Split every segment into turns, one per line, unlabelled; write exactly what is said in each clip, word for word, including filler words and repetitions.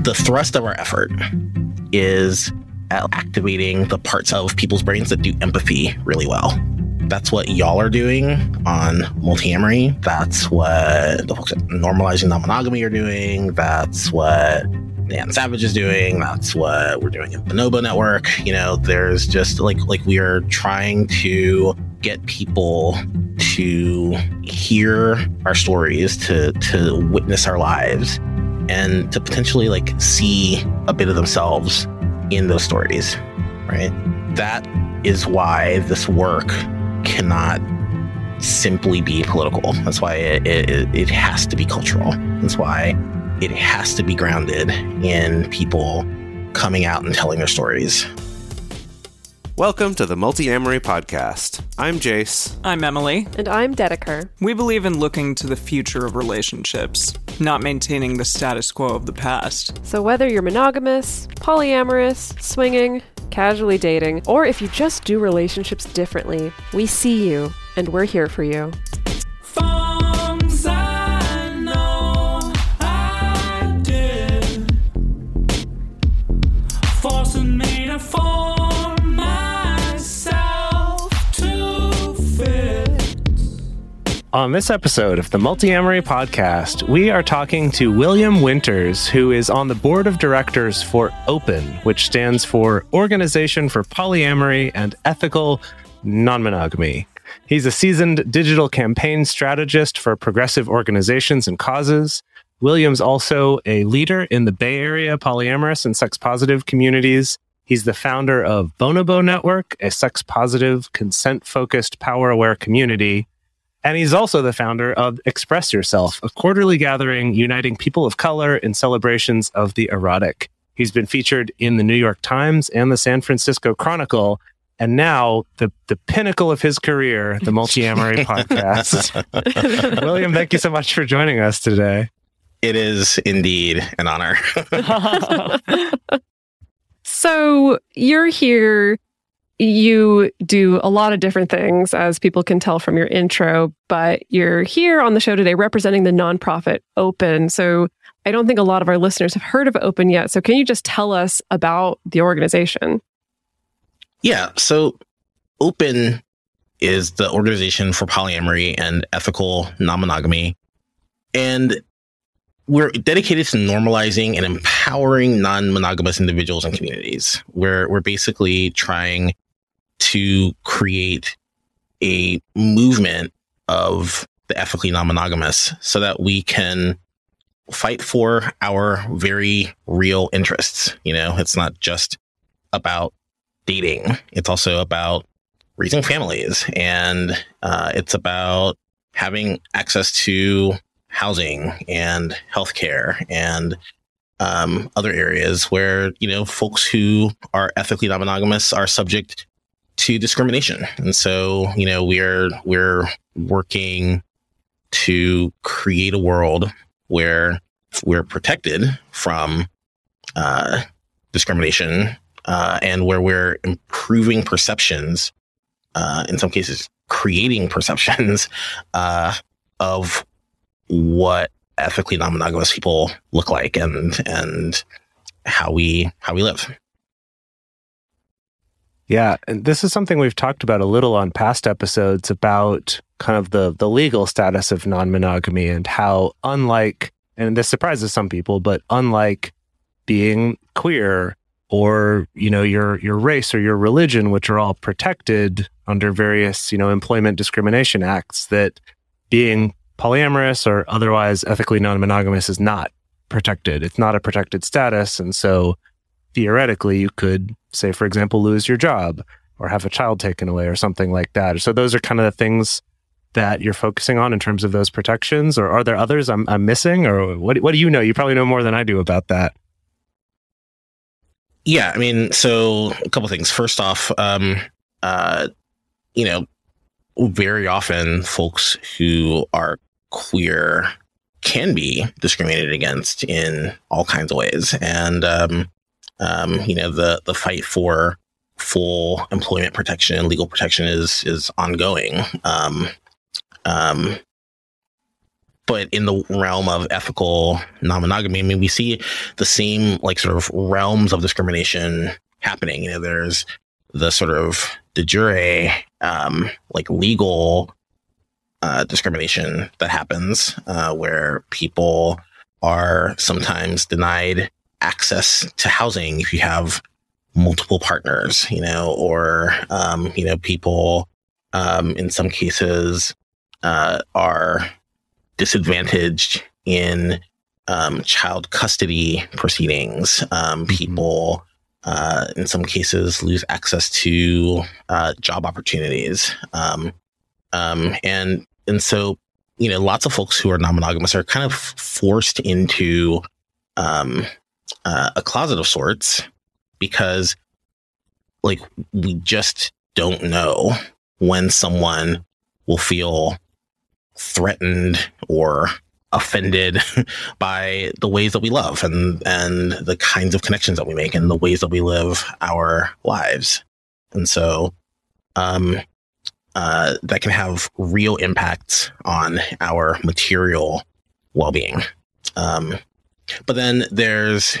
the thrust of our effort is activating the parts of people's brains that do empathy really well. That's what y'all are doing on Multiamory. That's what the folks at Normalizing Non-Monogamy are doing. That's what Dan Savage is doing. That's what we're doing at Bonobo Network. You know, there's just like like we are trying to get people to hear our stories, to to witness our lives, and to potentially like see a bit of themselves in those stories, right? That is why this work cannot simply be political. That's why it, it, it has to be cultural. That's why it has to be grounded in people coming out and telling their stories.
Welcome to the Multiamory Podcast. I'm Jace.
I'm Emily.
And I'm Dedeker.
We believe in looking to the future of relationships, not maintaining the status quo of the past.
So whether you're monogamous, polyamorous, swinging, casually dating, or if you just do relationships differently, we see you, and we're here for you.
Forms I know I did, forcing me to form myself to fit.
On this episode of the Multiamory Podcast, we are talking to William Winters, who is on the board of directors for OPEN, which stands for Organization for Polyamory and Ethical Non-Monogamy. He's a seasoned digital campaign strategist for progressive organizations and causes. William's also a leader in the Bay Area polyamorous and sex-positive communities. He's the founder of Bonobo Network, a sex-positive, consent-focused, power-aware community. And he's also the founder of Express Yourself, a quarterly gathering uniting people of color in celebrations of the erotic. He's been featured in the New York Times and the San Francisco Chronicle, and now the, the pinnacle of his career, the Multiamory Podcast. William, thank you so much for joining us today.
It is indeed an honor.
So you're here. You do a lot of different things, as people can tell from your intro, but you're here on the show today representing the nonprofit OPEN. So I don't think a lot of our listeners have heard of OPEN yet. So can you just tell us about the organization?
Yeah, so OPEN is the Organization for Polyamory and Ethical Non-Monogamy. And we're dedicated to normalizing and empowering non-monogamous individuals and communities. We're, we're basically trying to create a movement of the ethically non-monogamous so that we can fight for our very real interests. You know, it's not just about dating. It's also about raising families, and uh, it's about having access to housing and healthcare and um, other areas where, you know, folks who are ethically non-monogamous are subject to discrimination. And so, you know, we're we're working to create a world where we're protected from uh, discrimination uh, and where we're improving perceptions, uh, in some cases, creating perceptions uh, of what ethically non-monogamous people look like and and how we how we live.
Yeah, and this is something we've talked about a little on past episodes about kind of the the legal status of non-monogamy and how, unlike, and this surprises some people, but unlike being queer or, you know, your your race or your religion, which are all protected under various, you know, employment discrimination acts, that being polyamorous or otherwise ethically non-monogamous is not protected. It's not a protected status. And so theoretically, you could, say, for example, lose your job or have a child taken away or something like that. So those are kind of the things that you're focusing on in terms of those protections, or are there others I'm, I'm missing, or what, what do you know? You probably know more than I do about that.
Yeah, I mean, so a couple things. First off, um, uh, you know, very often folks who are queer can be discriminated against in all kinds of ways. And, um, um, you know, the, the fight for full employment protection and legal protection is, is ongoing. Um, um, but in the realm of ethical non-monogamy, I mean, we see the same like sort of realms of discrimination happening. You know, there's the sort of de jure, um, like legal uh, discrimination that happens, uh, where people are sometimes denied access to housing if you have multiple partners, you know, or, um, you know, people um, in some cases uh, are disadvantaged in um, child custody proceedings. Um, people, uh, in some cases, lose access to uh, job opportunities. Um, um, and and so, you know, lots of folks who are non-monogamous are kind of forced into um, uh, a closet of sorts because, like, we just don't know when someone will feel threatened or offended by the ways that we love and and the kinds of connections that we make and the ways that we live our lives. And so um, uh, that can have real impacts on our material well-being. Um, but then there's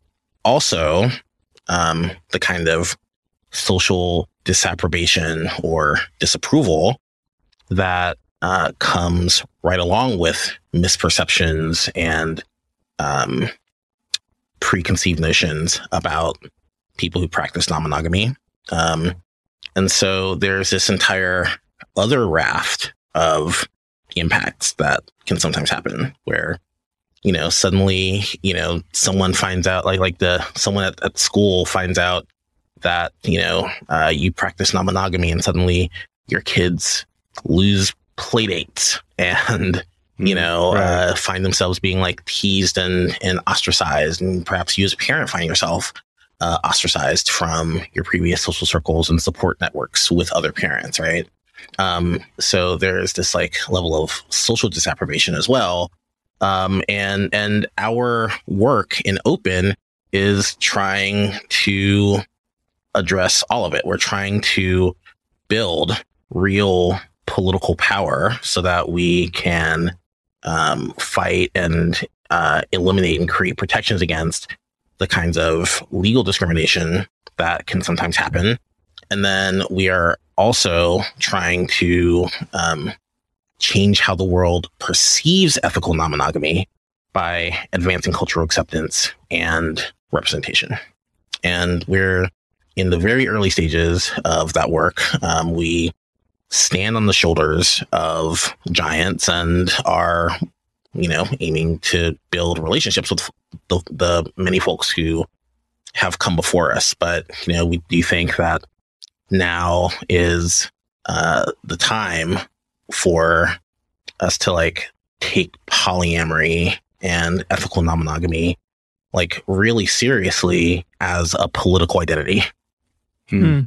also um, the kind of social disapprobation or disapproval that uh, comes right along with misperceptions and um, preconceived notions about people who practice non-monogamy. Um, and so there's this entire other raft of impacts that can sometimes happen where, you know, suddenly, you know, someone finds out, like, like the, someone at, at school finds out that, you know, uh, you practice non-monogamy and suddenly your kids lose play dates and, you know, right. uh, find themselves being like teased and, and ostracized. And perhaps you as a parent find yourself uh, ostracized from your previous social circles and support networks with other parents, right? Um, so there's this like level of social disapprobation as well. Um, and, and our work in Open is trying to address all of it. We're trying to build real political power so that we can um, fight and uh, eliminate and create protections against the kinds of legal discrimination that can sometimes happen. And then we are also trying to um, change how the world perceives ethical non-monogamy by advancing cultural acceptance and representation. And we're in the very early stages of that work. Um, we stand on the shoulders of giants and are, you know, aiming to build relationships with the, the many folks who have come before us. But, you know, we do think that now is uh, the time for us to like take polyamory and ethical non-monogamy like really seriously as a political identity.
Hmm.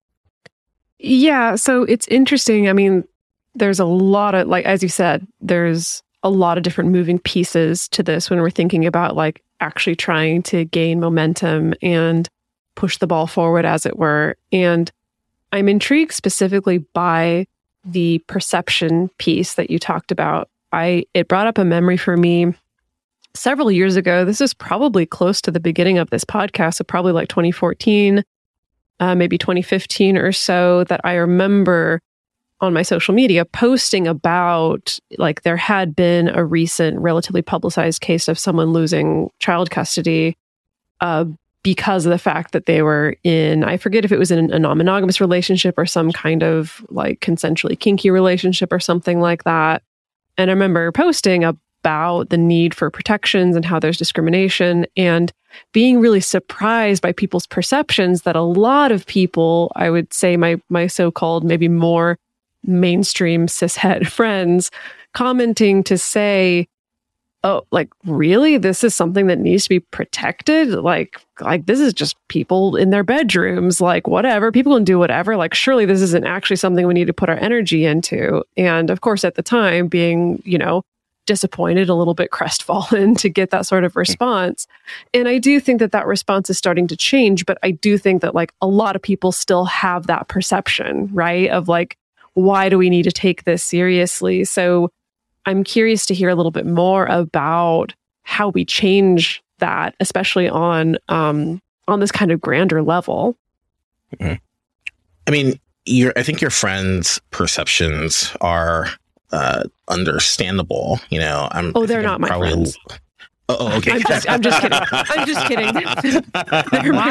Yeah, so it's interesting. I mean, there's a lot of, like, as you said, there's a lot of different moving pieces to this when we're thinking about like actually trying to gain momentum and push the ball forward, as it were. And I'm intrigued specifically by the perception piece that you talked about. I it brought up a memory for me several years ago. This is probably close to the beginning of this podcast, so probably like twenty fourteen. Uh, maybe twenty fifteen or so, that I remember on my social media posting about, like, there had been a recent relatively publicized case of someone losing child custody uh, because of the fact that they were in, I forget if it was in a non-monogamous relationship or some kind of like consensually kinky relationship or something like that. And I remember posting about the need for protections and how there's discrimination, and being really surprised by people's perceptions that a lot of people, I would say my my so-called maybe more mainstream cishet friends, commenting to say, oh, like, really? This is something that needs to be protected? Like, like this is just people in their bedrooms, like, whatever. People can do whatever. Like, surely this isn't actually something we need to put our energy into. And of course, at the time, being, you know, disappointed, a little bit crestfallen to get that sort of response. And I do think that that response is starting to change, but I do think that like a lot of people still have that perception, right? Of like, why do we need to take this seriously? So I'm curious to hear a little bit more about how we change that, especially on um, on this kind of grander level.
Mm-hmm. I mean, your I think your friends' perceptions are uh, understandable. You know, I'm.
Oh, they're not
I'm
my
probably
friends.
A, oh, okay.
I'm just, I'm just kidding. I'm just kidding. They're my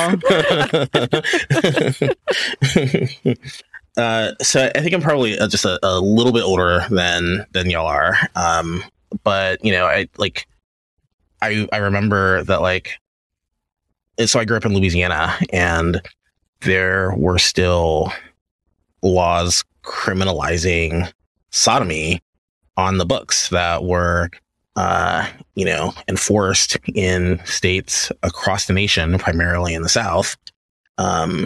Wow.
uh, so I think I'm probably uh, just a, a little bit older than than y'all are. Um, but you know, I like. I I remember that like. So I grew up in Louisiana, and there were still laws criminalizing sodomy on the books that were, uh, you know, enforced in states across the nation, primarily in the South, um,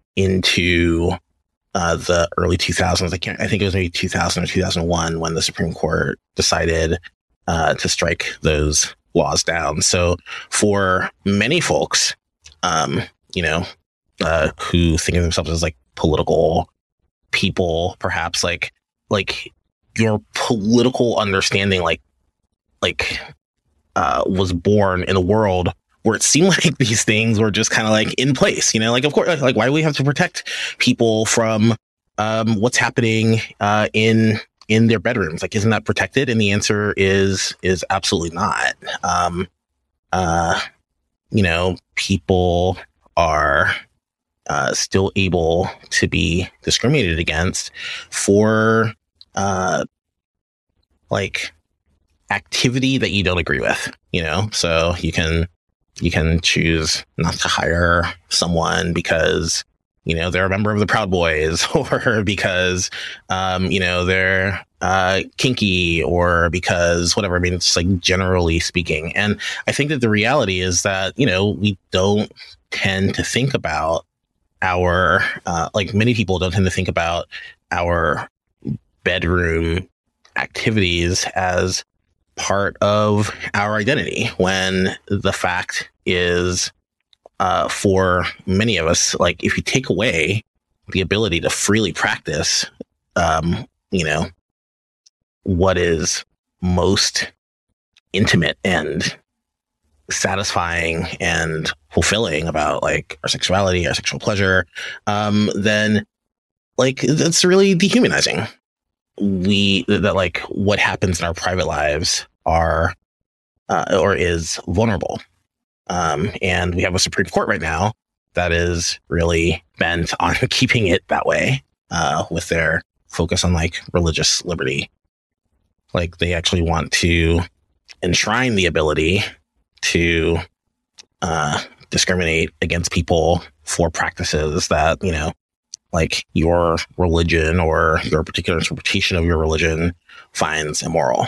into uh, the early two thousands. I can't. I think it was maybe two thousand or two thousand one when the Supreme Court decided uh, to strike those laws down. So for many folks, um, you know, uh, who think of themselves as like political people, perhaps like like your political understanding, like like uh, was born in a world where it seemed like these things were just kind of like in place. You know, like of course, like why do we have to protect people from um, what's happening uh, in in their bedrooms? Like, isn't that protected? And the answer is is absolutely not. Um, uh, you know, people are uh, still able to be discriminated against for uh, like activity that you don't agree with. You know, so you can you can choose not to hire someone because, you know, they're a member of the Proud Boys, or because, um, you know, they're uh, kinky, or because whatever. I mean, it's like generally speaking. And I think that the reality is that, you know, we don't tend to think about our, uh, like many people don't tend to think about our bedroom activities as part of our identity, when the fact is, Uh, for many of us, like if you take away the ability to freely practice, um, you know, what is most intimate and satisfying and fulfilling about like our sexuality, our sexual pleasure, um, then like that's really dehumanizing. We that like what happens in our private lives are uh, or is vulnerable. Um, and we have a Supreme Court right now that is really bent on keeping it that way, uh, with their focus on like religious liberty. Like they actually want to enshrine the ability to uh, discriminate against people for practices that, you know, like your religion or your particular interpretation of your religion finds immoral.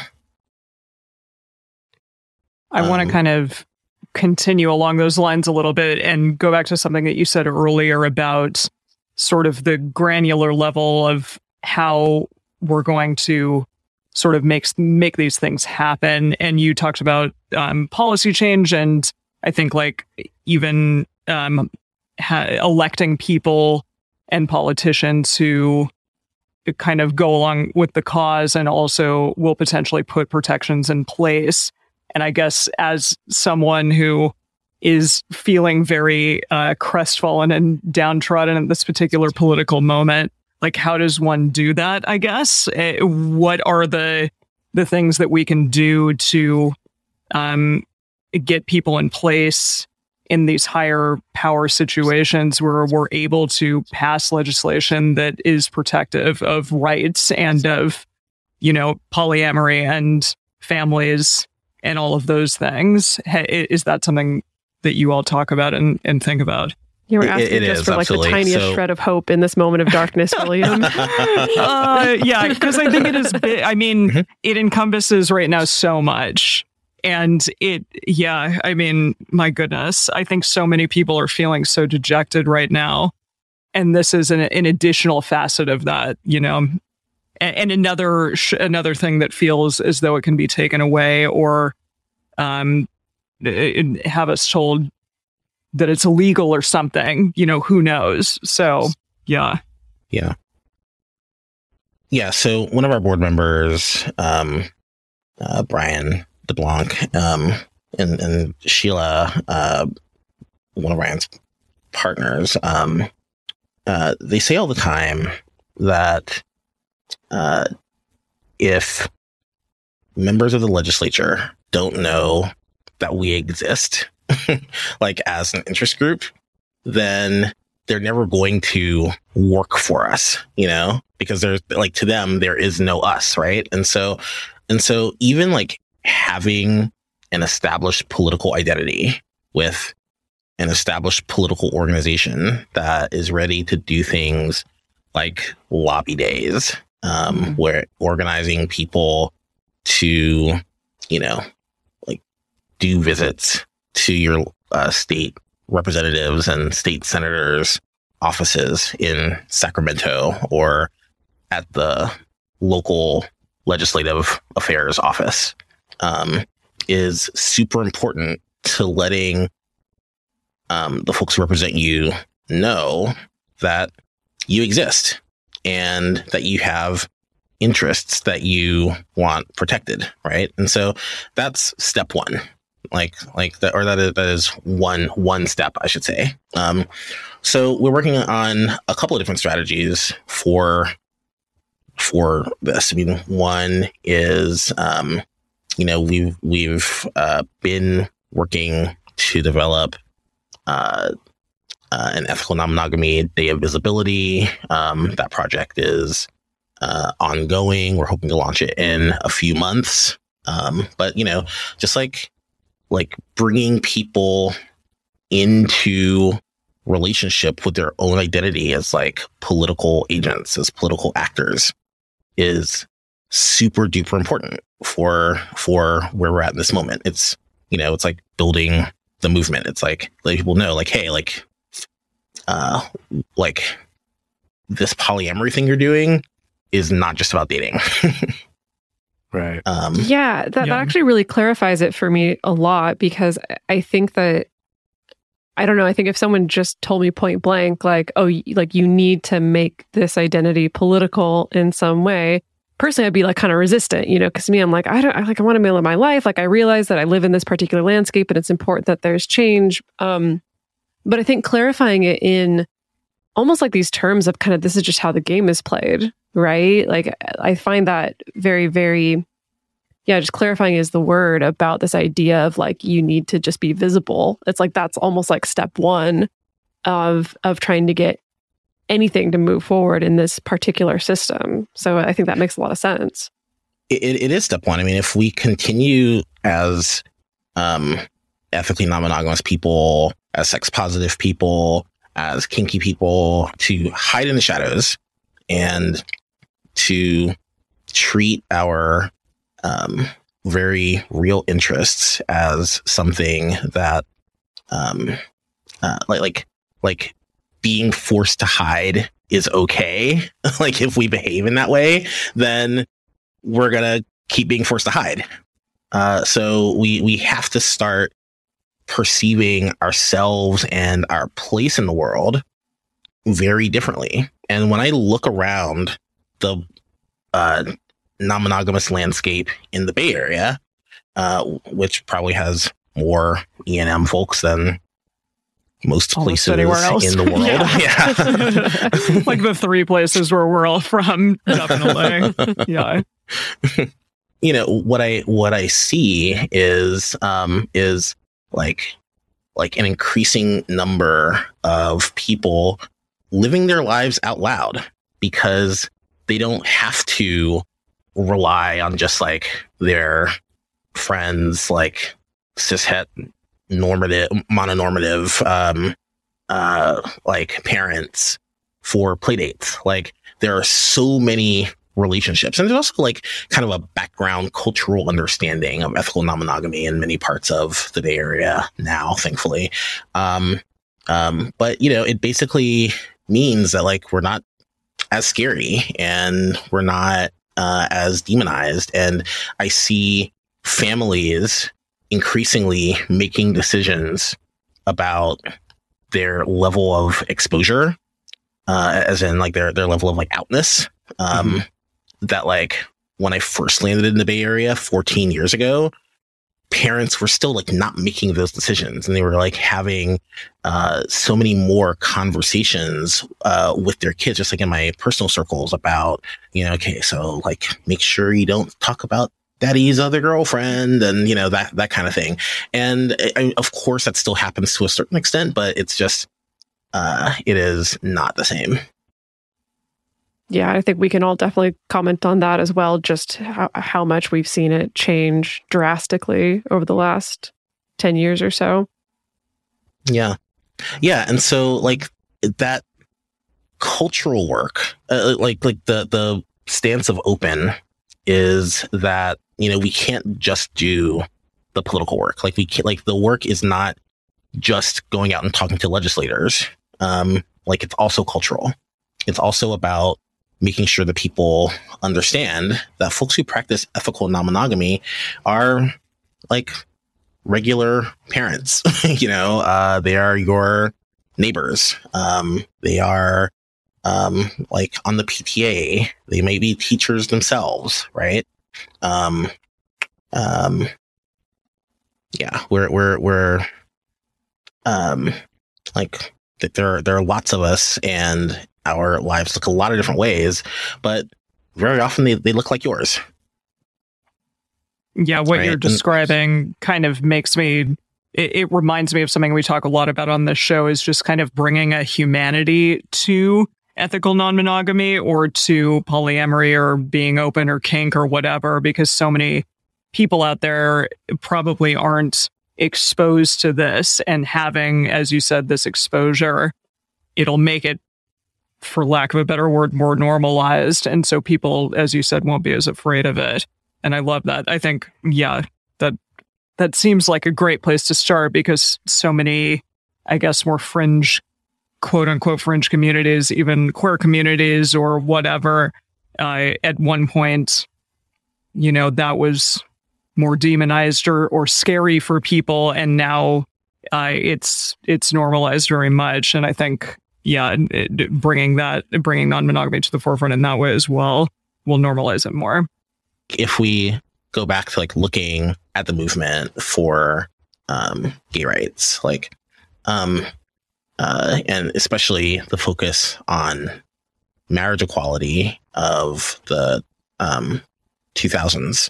I um, want to kind of continue along those lines a little bit and go back to something that you said earlier about sort of the granular level of how we're going to sort of make make these things happen. And you talked about um, policy change, and I think like even um, ha- electing people and politicians who kind of go along with the cause and also will potentially put protections in place. And I guess as someone who is feeling very uh, crestfallen and downtrodden at this particular political moment, like how does one do that, I guess? Uh, what are the the things that we can do to um, get people in place in these higher power situations where we're able to pass legislation that is protective of rights and of, you know, polyamory and families and all of those things? Is that something that you all talk about and, and think about?
You were asking
it, it
just
is,
for like
absolutely.
the tiniest
so...
shred of hope in this moment of darkness, William.
uh, yeah, because I think it is, big. I mean, mm-hmm. It encompasses right now so much. And it, yeah, I mean, my goodness, I think so many people are feeling so dejected right now. And this is an, an additional facet of that, you know. And another sh- another thing that feels as though it can be taken away, or um, have us told that it's illegal or something. You know, who knows? So, yeah.
Yeah. yeah, so one of our board members, um, uh, Brian DeBlanc, um, and, and Sheila, uh, one of Ryan's partners, um, uh, they say all the time that uh, if members of the legislature don't know that we exist, like as an interest group, then they're never going to work for us, you know, because there's like, to them, there is no us, right? And so, and so even like having an established political identity with an established political organization that is ready to do things like lobby days, um, mm-hmm. where organizing people to, you know, like do visits to your uh, state representatives and state senators' offices in Sacramento or at the local legislative affairs office, um, is super important to letting um, the folks who represent you know that you exist and that you have interests that you want protected, right? And so that's step one. Like, like that, or that is, that is one, one step, I should say. Um, so we're working on a couple of different strategies for, for this. I mean, one is, um, you know, we've, we've, uh, been working to develop, uh, uh, an ethical non-monogamy day of visibility. Um, that project is, uh, ongoing. We're hoping to launch it in a few months. Um, but, you know, just like, like bringing people into relationship with their own identity as like political agents, as political actors, is super duper important for for where we're at in this moment. It's, you know, it's like building the movement. It's like letting people know, like, hey, like, uh, like this polyamory thing you're doing is not just about dating.
Right.
Um,
yeah, that,
yeah,
that actually really clarifies it for me a lot, because I think that, I don't know, I think if someone just told me point blank, like, oh, like you need to make this identity political in some way, personally, I'd be like kind of resistant, you know, because to me, I'm like, I don't, I like, I want to live my life. Like, I realize that I live in this particular landscape and it's important that there's change. Um, but I think clarifying it in almost like these terms of kind of, this is just how the game is played, right? Like, I find that very, very, yeah, just clarifying is the word about this idea of like, you need to just be visible. It's like, that's almost like step one of, of trying to get anything to move forward in this particular system. So I think that makes a lot of sense.
It, it is step one. I mean, if we continue as um, ethically non-monogamous people, as sex positive people, as kinky people, to hide in the shadows and to treat our um, very real interests as something that, um, uh, like, like, like being forced to hide is okay. Like, if we behave in that way, then we're gonna keep being forced to hide. Uh, so we we have to start perceiving ourselves and our place in the world very differently. And when I look around the uh, non-monogamous landscape in the Bay Area, uh, which probably has more E and M folks than most
Almost
places
anywhere else
in the world.
Yeah.
Yeah.
Like the three places where we're all from, definitely. Yeah.
You know, what I what I see is um is like like an increasing number of people living their lives out loud because they don't have to rely on just like their friends, like cishet normative, mononormative, um, uh, like parents for play dates. Like, there are so many relationships, and there's also like kind of a background cultural understanding of ethical non-monogamy in many parts of the Bay Area now, thankfully. Um, um, but you know, it basically means that like we're not as scary and we're not uh, as demonized. And I see families increasingly making decisions about their level of exposure, uh, as in like their, their level of like outness. Um, mm-hmm. that like when I first landed in the Bay Area fourteen years ago, parents were still like not making those decisions, and they were like having uh, so many more conversations uh, with their kids, just like in my personal circles about, you know, okay, so like make sure you don't talk about daddy's other girlfriend and, you know, that, that kind of thing. And I, of course that still happens to a certain extent, but it's just, uh, it is not the same.
Yeah, I think we can all definitely comment on that as well, just how, how much we've seen it change drastically over the last ten years or so.
Yeah. Yeah. And so like that cultural work, uh, like, like the, the stance of open is that, you know, we can't just do the political work. Like we can't, like the work is not just going out and talking to legislators. Um, like it's also cultural. It's also about making sure that people understand that folks who practice ethical non-monogamy are like regular parents. You know, uh, they are your neighbors. Um, they are um, like on the P T A. They may be teachers themselves, right? Um, um, yeah, we're we're we're um, like there are there are lots of us, and our lives look a lot of different ways, but very often they, they look like yours.
Yeah, what
right?
you're describing kind of makes me, it, it reminds me of something we talk a lot about on this show, is just kind of bringing a humanity to ethical non-monogamy or to polyamory or being open or kink or whatever, because so many people out there probably aren't exposed to this, and having, as you said, this exposure, it'll make it, for lack of a better word, more normalized. And so people, as you said, won't be as afraid of it. And I love that. I think, yeah, that that seems like a great place to start, because so many, I guess, more fringe, quote unquote, fringe communities, even queer communities or whatever, uh, at one point, you know, that was more demonized or, or scary for people. And now uh, it's it's normalized very much. And I think, yeah, it, bringing that, bringing non-monogamy to the forefront in that way as well will normalize it more.
If we go back to like looking at the movement for um, gay rights, like, um, uh, and especially the focus on marriage equality of the um, two thousands,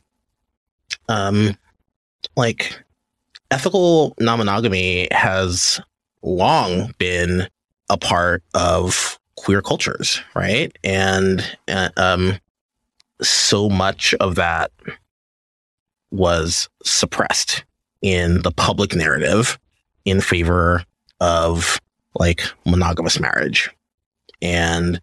um, like ethical non-monogamy has long been a part of queer cultures, right? And uh, um, so much of that was suppressed in the public narrative in favor of like monogamous marriage. And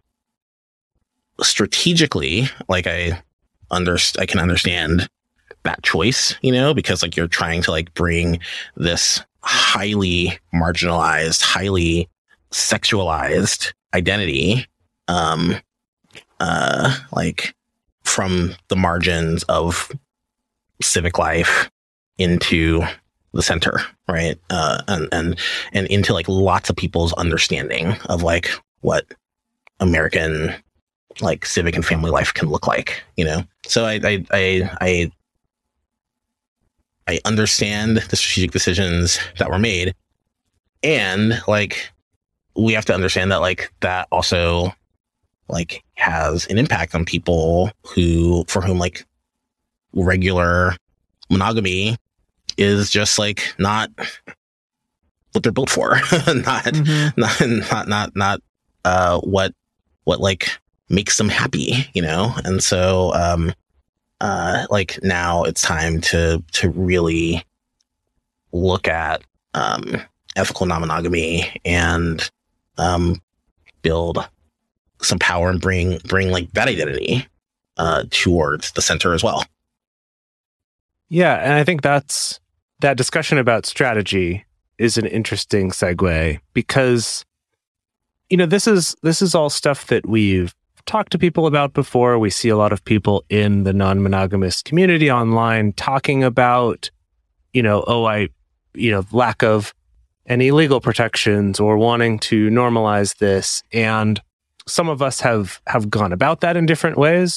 strategically, like I under I can understand that choice, you know, because like you're trying to like bring this highly marginalized, highly sexualized identity, um, uh, like from the margins of civic life into the center, right? Uh, and, and, and into like lots of people's understanding of like what American like civic and family life can look like, you know? So I, I, I, I, I understand the strategic decisions that were made, and like, we have to understand that like that also like has an impact on people who, for whom like regular monogamy is just like not what they're built for, not, mm-hmm. not, not, not, not, uh, what, what like makes them happy, you know? And so, um, uh, like now it's time to, to really look at, um, ethical non-monogamy and, um, build some power and bring, bring like that identity, uh, towards the center as well.
Yeah. And I think that's, that discussion about strategy is an interesting segue, because, you know, this is, this is all stuff that we've talked to people about before. We see a lot of people in the non-monogamous community online talking about, you know, oh, I, you know, lack of any legal protections or wanting to normalize this. And some of us have, have gone about that in different ways.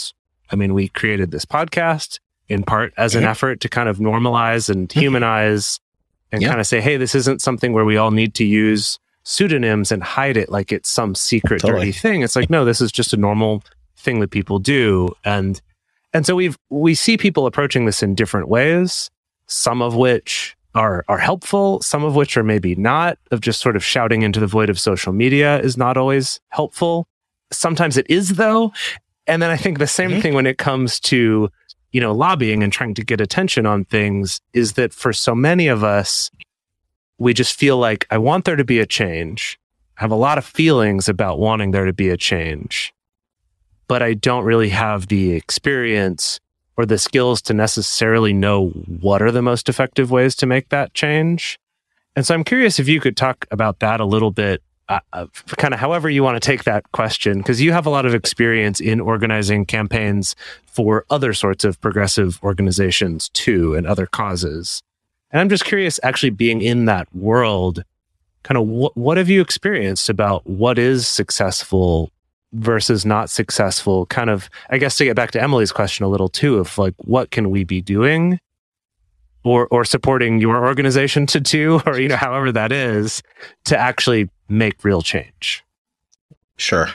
I mean, we created this podcast in part as an mm-hmm. effort to kind of normalize and humanize and yeah. kind of say, hey, this isn't something where we all need to use pseudonyms and hide it like it's some secret totally. dirty thing. It's like, no, this is just a normal thing that people do. And and so we've we see people approaching this in different ways, some of which are are helpful, some of which are maybe not, of just sort of shouting into the void of social media is not always helpful. Sometimes it is, though. And then I think the same mm-hmm. thing when it comes to, you know, lobbying and trying to get attention on things is that for so many of us, we just feel like, I want there to be a change. I have a lot of feelings about wanting there to be a change, but I don't really have the experience or the skills to necessarily know what are the most effective ways to make that change. And so I'm curious if you could talk about that a little bit, uh, uh, kind of however you want to take that question, because you have a lot of experience in organizing campaigns for other sorts of progressive organizations too, and other causes. And I'm just curious, actually being in that world, kind of wh- what have you experienced about what is successful versus not successful? Kind of, I guess, to get back to Emily's question a little too, of like, what can we be doing or or supporting your organization to do, or, you know, however that is, to actually make real change?
Sure.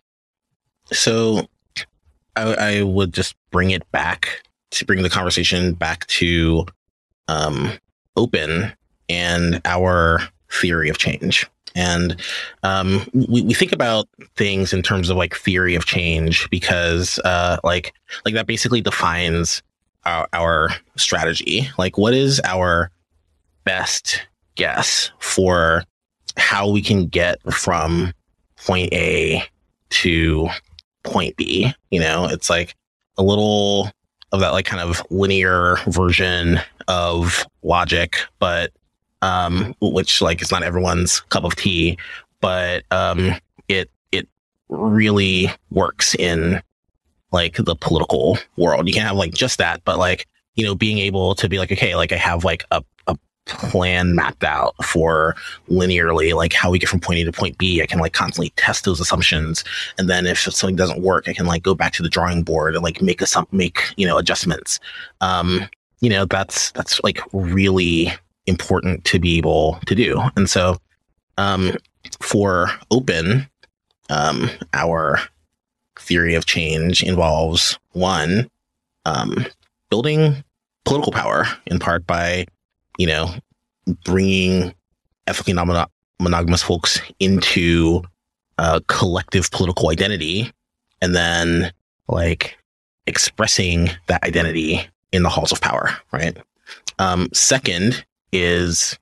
So I, I would just bring it back to bring the conversation back to um, Open and our theory of change. And um, we, we think about things in terms of like theory of change because uh, like like that basically defines our, our strategy. Like, what is our best guess for how we can get from point A to point B? You know, it's like a little of that like kind of linear version of logic, but um, which like is not everyone's cup of tea, but um, it it really works in like the political world. You can have like just that, but like, you know, being able to be like, okay, like I have like a, a plan mapped out for linearly, like how we get from point A to point B. I can like constantly test those assumptions. And then if something doesn't work, I can like go back to the drawing board and like make a, make, you know, adjustments. Um, you know, that's, that's like really important to be able to do. And so, um, for Open, um, our theory of change involves one, um, building political power in part by, you know, bringing ethically non- monogamous folks into a collective political identity and then like expressing that identity in the halls of power, right? Um, second is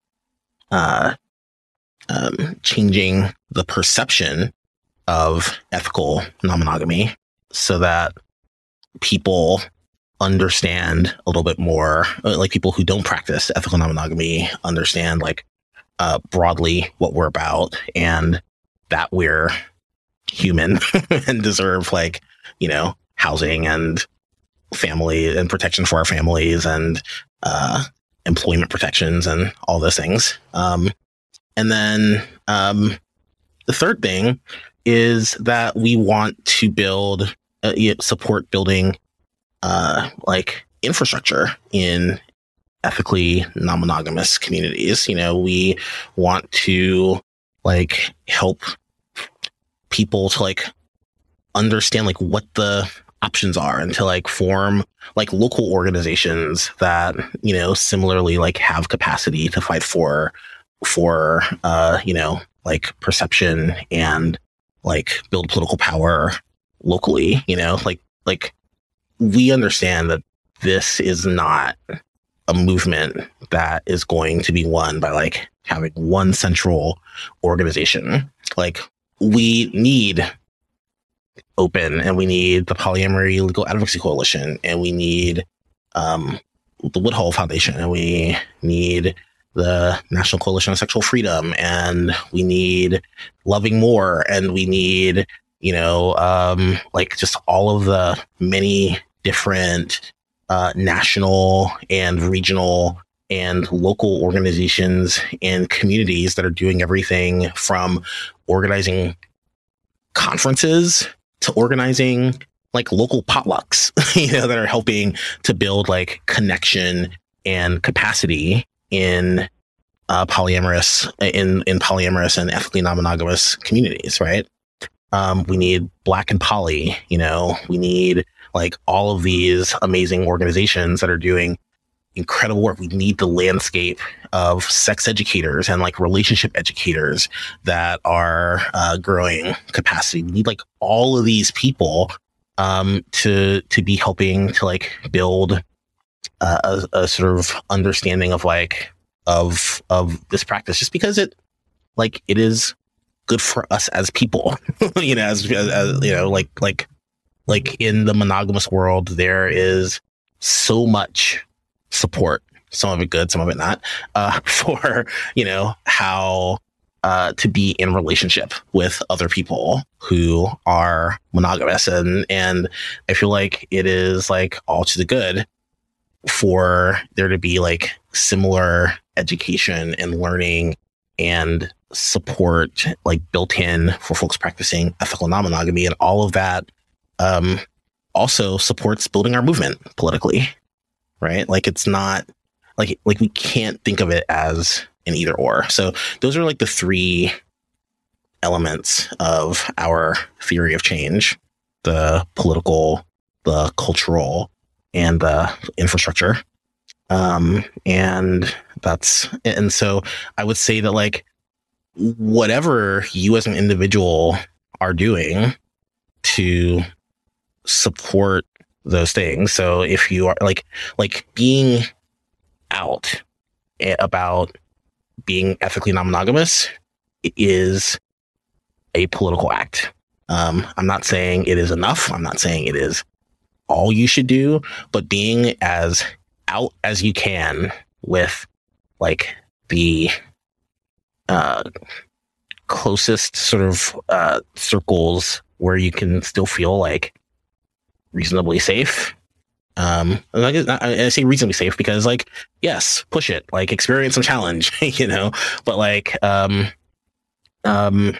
uh, um, changing the perception of ethical non-monogamy so that people understand a little bit more, like people who don't practice ethical non-monogamy understand like uh, broadly what we're about and that we're human and deserve like, you know, housing and family and protection for our families and uh, employment protections and all those things. Um, and then um, the third thing is that we want to build, uh, support building uh, like infrastructure in ethically non-monogamous communities. You know, we want to like help people to like understand like what the options are and to like form like local organizations that, you know, similarly like have capacity to fight for, for, uh, you know, like perception and like build political power locally, you know, like, like we understand that this is not a movement that is going to be won by like having one central organization. Like we need Open and we need the Polyamory Legal Advocacy Coalition and we need um, the Woodhull Foundation and we need the National Coalition of Sexual Freedom and we need Loving More and we need, you know, um, like just all of the many different uh, national and regional and local organizations and communities that are doing everything from organizing conferences to organizing like local potlucks, you know, that are helping to build like connection and capacity in uh, polyamorous in in polyamorous and ethically non-monogamous communities, right? Um, we need Black and Poly, you know, we need like all of these amazing organizations that are doing incredible work. We need the landscape of sex educators and like relationship educators that are uh, growing capacity. We need like all of these people um, to to be helping to like build uh, a, a sort of understanding of like of of this practice, just because it like it is good for us as people, you know, as, as, as you know, like like like in the monogamous world, there is so much support, some of it good, some of it not, uh, for, you know, how uh, to be in relationship with other people who are monogamous. And, and I feel like it is like all to the good for there to be like similar education and learning and support like built in for folks practicing ethical non-monogamy, and all of that um, also supports building our movement politically. Right? Like it's not like like we can't think of it as an either or. So those are like the three elements of our theory of change: the political, the cultural, and the infrastructure. Um, and that's and so I would say that like whatever you as an individual are doing to support those things. So if you are like, like being out about being ethically non-monogamous is a political act. Um, I'm not saying it is enough. I'm not saying it is all you should do, but being as out as you can with like the uh, closest sort of uh, circles where you can still feel like reasonably safe. Um, and I, I say reasonably safe because, like, yes, push it, like, experience some challenge, you know. But like, um, um,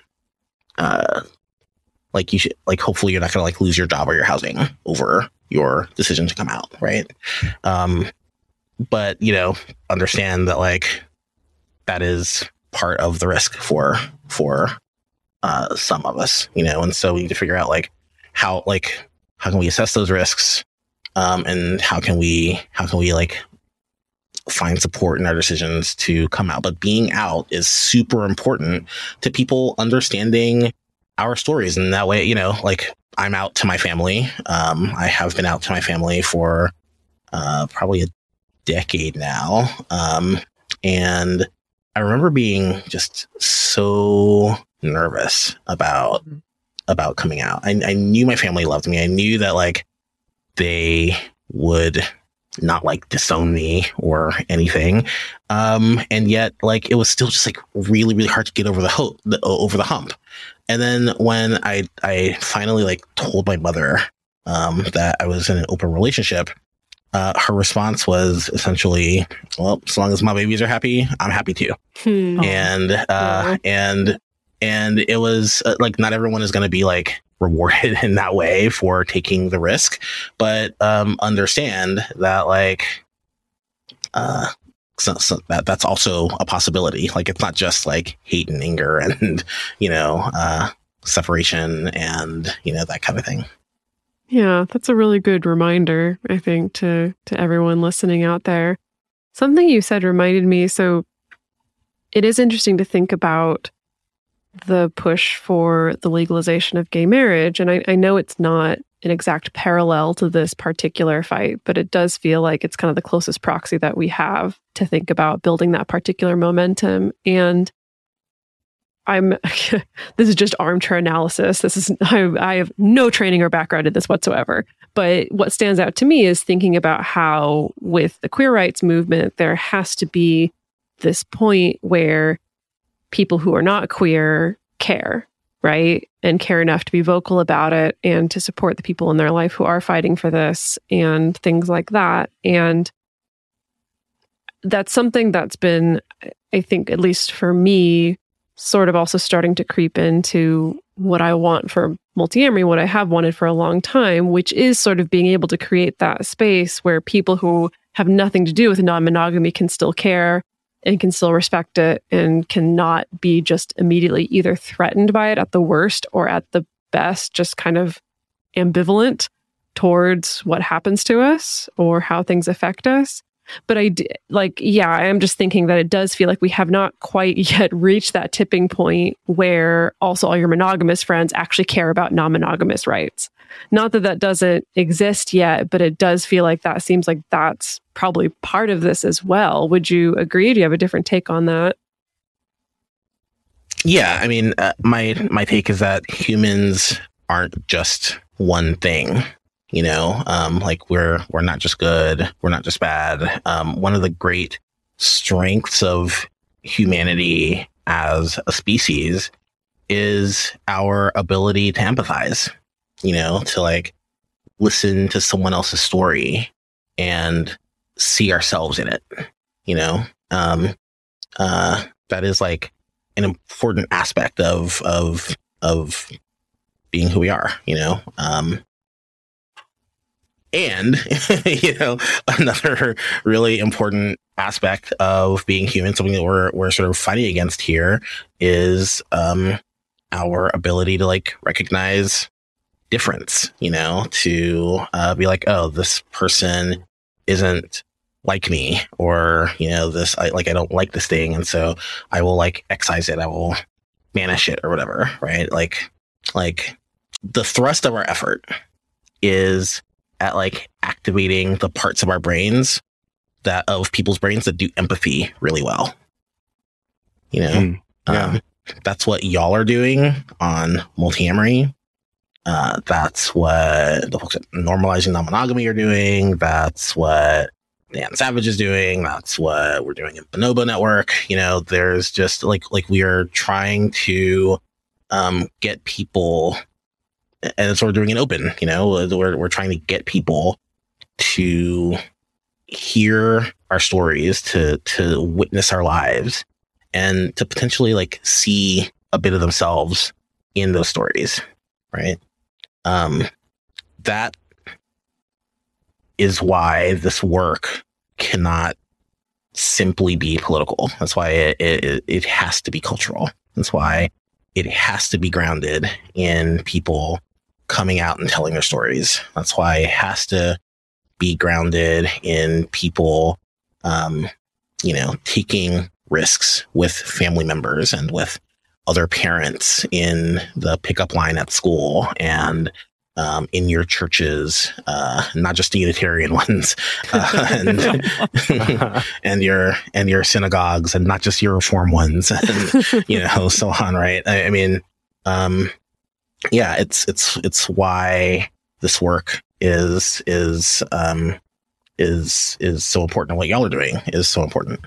uh, like you should, like, hopefully you're not gonna like lose your job or your housing over your decision to come out, right? Um, but you know, understand that like that is part of the risk for for uh, some of us, you know, and so we need to figure out like how like. How can we assess those risks, um, and how can we how can we like find support in our decisions to come out? But being out is super important to people understanding our stories, and that way, you know, like I'm out to my family. Um, I have been out to my family for uh, probably a decade now, um, and I remember being just so nervous about. Mm-hmm. about coming out. I, I knew my family loved me. I knew that like they would not like disown me or anything. Um, and yet like it was still just like really, really hard to get over the ho- the, over the hump. And then when I, I finally like told my mother um, that I was in an open relationship, uh, her response was essentially, well, as long as my babies are happy, I'm happy too. Hmm. And, uh, yeah. and, And it was uh, like, not everyone is going to be like rewarded in that way for taking the risk, but um, understand that like, uh, so, so that that's also a possibility. Like, it's not just like hate and anger and, you know, uh, separation and, you know, that kind of thing.
Yeah, that's a really good reminder, I think, to to everyone listening out there. Something you said reminded me. So it is interesting to think about the push for the legalization of gay marriage. And I, I know it's not an exact parallel to this particular fight, but it does feel like it's kind of the closest proxy that we have to think about building that particular momentum. And I'm, this is just armchair analysis. This is, I, I have no training or background in this whatsoever. But what stands out to me is thinking about how with the queer rights movement, there has to be this point where people who are not queer care, right? And care enough to be vocal about it and to support the people in their life who are fighting for this and things like that. And that's something that's been, I think, at least for me, sort of also starting to creep into what I want for multi-amory, what I have wanted for a long time, which is sort of being able to create that space where people who have nothing to do with non-monogamy can still care and can still respect it and cannot be just immediately either threatened by it at the worst or at the best, just kind of ambivalent towards what happens to us or how things affect us. But I d- like, yeah, I am just thinking that it does feel like we have not quite yet reached that tipping point where also all your monogamous friends actually care about non-monogamous rights. Not that that doesn't exist yet, but it does feel like that seems like that's probably part of this as well. Would you agree? Do you have a different take on that?
Yeah, I mean, uh, my my take is that humans aren't just one thing. You know, um, like we're we're not just good, we're not just bad. Um, one of the great strengths of humanity as a species is our ability to empathize. You know, to like listen to someone else's story and see ourselves in it. You know, um, uh, that is like an important aspect of of of being who we are. You know. Um, And, you know, another really important aspect of being human, something that we're we're sort of fighting against here, is um, our ability to like recognize difference, you know, to uh, be like, oh, this person isn't like me, or, you know, this, I like, I don't like this thing. And so I will like excise it. I will banish it or whatever. Right. Like, like the thrust of our effort is at like activating the parts of our brains that of people's brains that do empathy really well. You know, mm, yeah. um, that's what y'all are doing on Multiamory. Uh, that's what the folks at Normalizing Non-Monogamy are doing. That's what Dan Savage is doing. That's what we're doing in Bonobo Network. You know, there's just like, like we are trying to um, get people, and that's what we're doing in Open, you know, we're, we're trying to get people to hear our stories, to, to witness our lives, and to potentially like see a bit of themselves in those stories. Right. Um, that is why this work cannot simply be political. That's why it, it, it has to be cultural. That's why it has to be grounded in people coming out and telling their stories. That's why it has to be grounded in people, um, you know, taking risks with family members and with other parents in the pickup line at school and um, in your churches, uh, not just the Unitarian ones, uh, and, and your and your synagogues, and not just your Reform ones, and you know, so on. Right? I, I mean, um, yeah, it's it's it's why this work is is um, is is so important. And what y'all are doing is so important.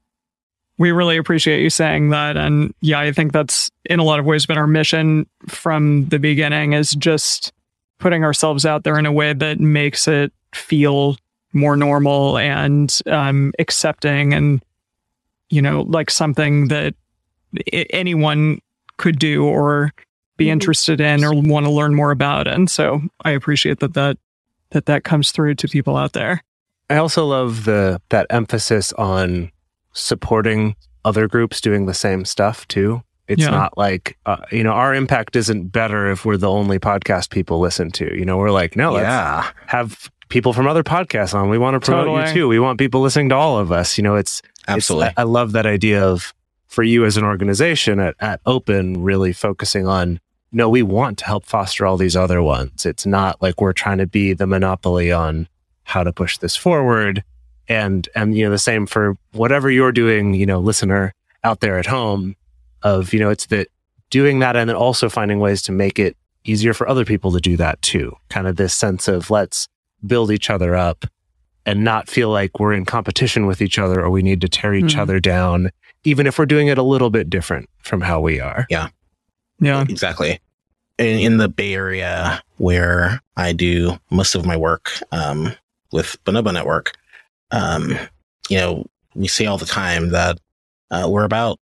We really appreciate you saying that. And yeah, I think that's in a lot of ways been our mission from the beginning, is just putting ourselves out there in a way that makes it feel more normal and um, accepting, and, you know, like something that I- anyone could do or be interested in or want to learn more about. And so I appreciate that that, that, that comes through to people out there.
I also love the that emphasis on supporting other groups doing the same stuff too. It's yeah. not like, uh, you know, our impact isn't better if we're the only podcast people listen to. You know, we're like, no, let's
yeah.
have people from other podcasts on. We want to promote
Totally.
you too. We want people listening to all of us. You know, it's
absolutely.
It's, I love that idea of, for you as an organization at, at Open, really focusing on, no, we want to help foster all these other ones. It's not like we're trying to be the monopoly on how to push this forward. And, and, you know, the same for whatever you're doing, you know, listener out there at home, of, you know, it's that doing that and then also finding ways to make it easier for other people to do that too. Kind of this sense of let's build each other up and not feel like we're in competition with each other or we need to tear each mm-hmm. other down, even if we're doing it a little bit different from how we are.
Yeah.
Yeah,
exactly. In, in the Bay Area, where I do most of my work um, with Bonobo Network, um, you know, we say all the time that uh, we're about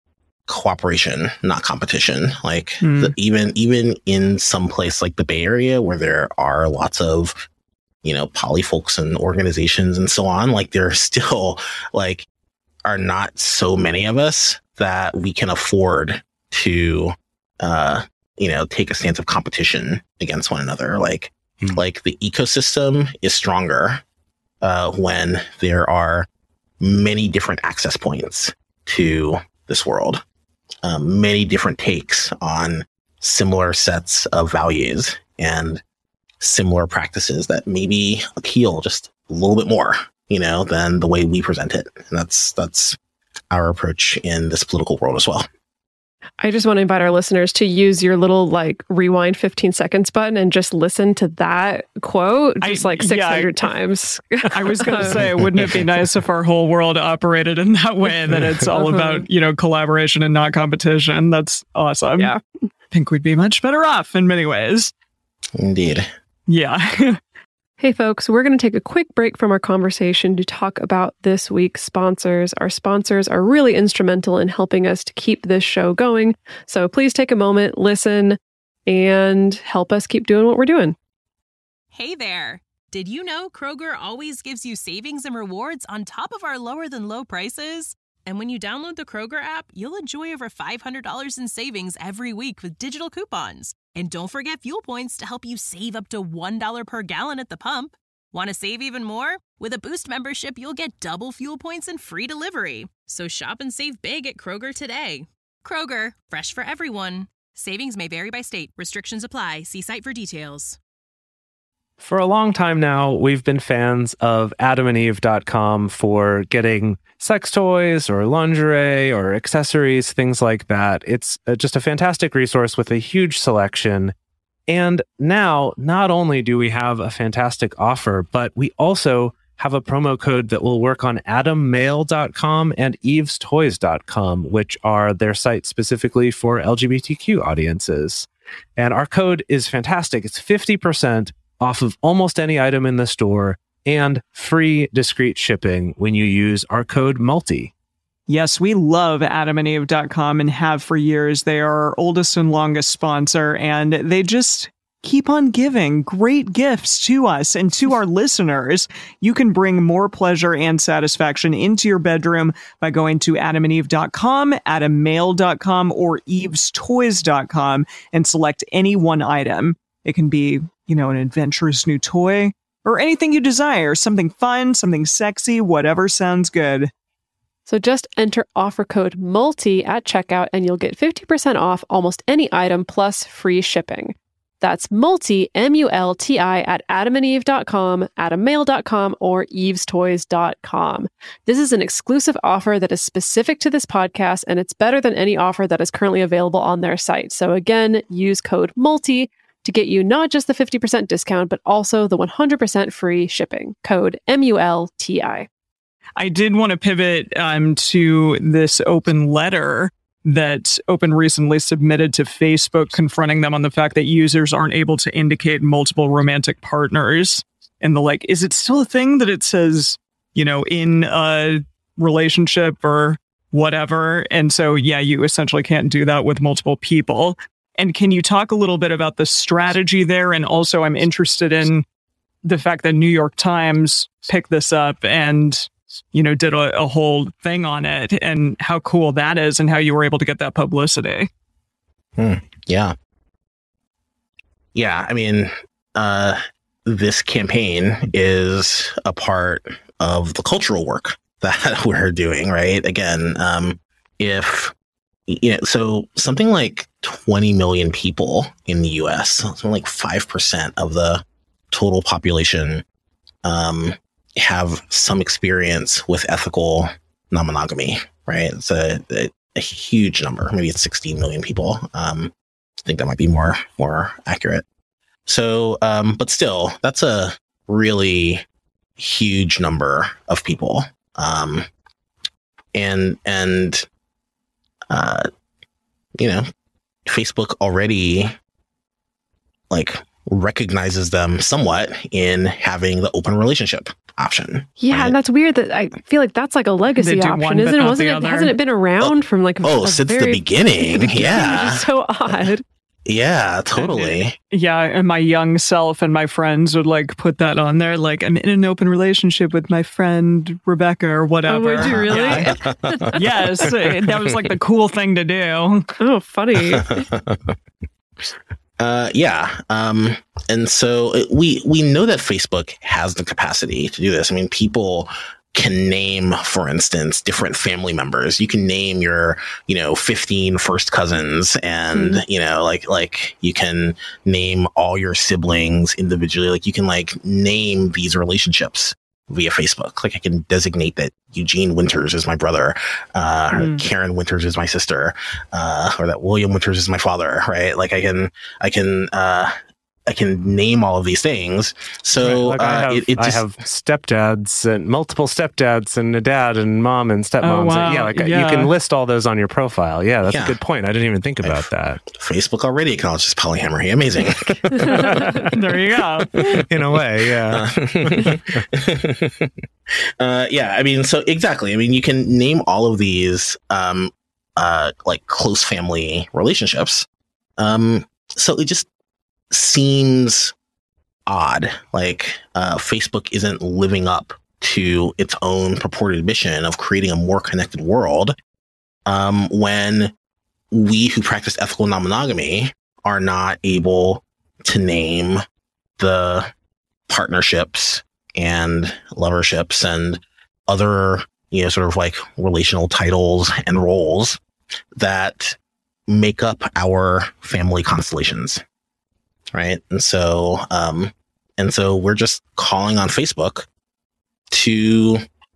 cooperation, not competition. Like
Mm.
the, even even in some place like the Bay Area where there are lots of, you know, poly folks and organizations and so on, like there still like are not so many of us that we can afford to uh you know take a stance of competition against one another. Like
Hmm.
like the ecosystem is stronger uh when there are many different access points to this world, um, many different takes on similar sets of values and similar practices that maybe appeal just a little bit more, you know, than the way we present it. And that's that's our approach in this political world as well.
I just want to invite our listeners to use your little like rewind fifteen seconds button and just listen to that quote just
I-
like
yeah,
six hundred
I-
times.
I was going to say, wouldn't it be nice if our whole world operated in that way, that it's all
Uh-huh.
about, you know, collaboration and not competition? That's awesome.
Yeah.
I think we'd be much better off in many ways.
Indeed.
Yeah.
Hey, folks, we're going to take a quick break from our conversation to talk about this week's sponsors. Our sponsors are really instrumental in helping us to keep this show going. So please take a moment, listen, and help us keep doing what we're doing.
Hey there! Did you know Kroger always gives you savings and rewards on top of our lower than low prices? And when you download the Kroger app, you'll enjoy over five hundred dollars in savings every week with digital coupons. And don't forget fuel points to help you save up to one dollar per gallon at the pump. Want to save even more? With a Boost membership, you'll get double fuel points and free delivery. So shop and save big at Kroger today. Kroger, fresh for everyone. Savings may vary by state. Restrictions apply. See site for details.
For a long time now, we've been fans of adam and eve dot com for getting sex toys or lingerie or accessories, things like that. It's uh, just a fantastic resource with a huge selection. And now, not only do we have a fantastic offer, but we also have a promo code that will work on adam mail dot com and eves toys dot com, which are their sites specifically for L G B T Q audiences. And our code is fantastic. It's fifty percent off of almost any item in the store and free discreet shipping when you use our code MULTI.
Yes, we love adam and eve dot com and have for years. They are our oldest and longest sponsor, and they just keep on giving great gifts to us and to our listeners. You can bring more pleasure and satisfaction into your bedroom by going to adam and eve dot com, adam mail dot com, or eves toys dot com and select any one item. It can be, you know, an adventurous new toy or anything you desire, something fun, something sexy, whatever sounds good.
So just enter offer code MULTI at checkout and you'll get fifty percent off almost any item plus free shipping. That's MULTI, M U L T I, at adam and eve dot com, adam mail dot com, or eves toys dot com. This is an exclusive offer that is specific to this podcast, and it's better than any offer that is currently available on their site. So again, use code MULTI to get you not just the fifty percent discount, but also the one hundred percent free shipping. Code M U L T I.
I did want to pivot um, to this open letter that Open recently submitted to Facebook, confronting them on the fact that users aren't able to indicate multiple romantic partners. And the like, is it still a thing that it says, you know, in a relationship or whatever? And so, yeah, you essentially can't do that with multiple people. And can you talk a little bit about the strategy there? And also, I'm interested in the fact that New York Times picked this up and, you know, did a, a whole thing on it, and how cool that is and how you were able to get that publicity.
Hmm. Yeah. Yeah. I mean, uh, this campaign is a part of the cultural work that we're doing, right? Again, um, if, you know, so something like twenty million people in the U S, something like five percent of the total population, um, have some experience with ethical non-monogamy, right? It's a, a, a huge number. Maybe it's sixteen million people. Um, I think that might be more, more accurate. So, um, but still, that's a really huge number of people. Um, and, and, uh, you know, Facebook already like recognizes them somewhat in having the open relationship option.
Yeah,
right?
and that's weird that I feel like that's like a legacy
They do
option,
one, but
isn't it?
not
Wasn't
the
it?
other.
Hasn't it been around from like
Oh,
a
since the
very-
beginning. Yeah.
Which is so odd.
Yeah, totally.
Yeah, and my young self and my friends would like put that on there, like I'm in an open relationship with my friend Rebecca or whatever.
Oh, would you really?
Yeah. Yes, it- that was like the cool thing to do.
Oh, funny.
Uh, yeah. Um, and so it, we we know that Facebook has the capacity to do this. I mean, people can name, for instance, different family members. You can name your, you know, fifteen first cousins, and
Mm.
you know, like like you can name all your siblings individually. Like you can like name these relationships via Facebook. Like I can designate that Eugene Winters is my brother, uh, or
Mm.
Karen Winters is my sister, uh, or that William Winters is my father, right? Like I can, I can, uh, I can name all of these things. So
Right, like I
uh,
have,
it, it just,
I have stepdads and multiple stepdads and a dad and mom and stepmoms.
Oh, wow.
Yeah, like
Yeah.
you can list all those on your profile. Yeah, that's
Yeah.
a good point. I didn't even think about that.
Facebook already acknowledges polyamory. Amazing.
There you go.
In a way, yeah.
Uh, uh, yeah, I mean, so exactly. I mean, you can name all of these, um, uh, like close family relationships. Um, so it just seems odd. Like, uh, Facebook isn't living up to its own purported mission of creating a more connected world. Um, when we who practice ethical non-monogamy are not able to name the partnerships and loverships and other, you know, sort of like relational titles and roles that make up our family constellations. Right. And so, um, and so we're just calling on Facebook to,